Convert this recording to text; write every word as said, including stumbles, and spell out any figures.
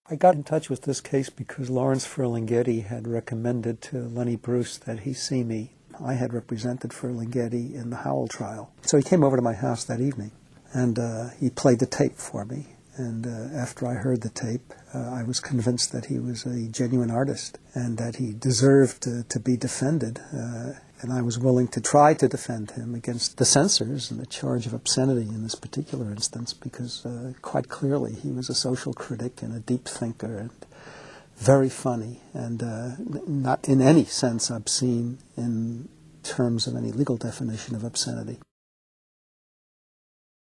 I got in touch with this case because Lawrence Ferlinghetti had recommended to Lenny Bruce that he see me. I had represented Ferlinghetti in the Howell trial. So he came over to my house that evening, and uh, he played the tape for me. And uh, after I heard the tape, uh, I was convinced that he was a genuine artist and that he deserved uh, to be defended. Uh, and I was willing to try to defend him against the censors and the charge of obscenity in this particular instance, because uh, quite clearly he was a social critic and a deep thinker and very funny and uh, not in any sense obscene in terms of any legal definition of obscenity.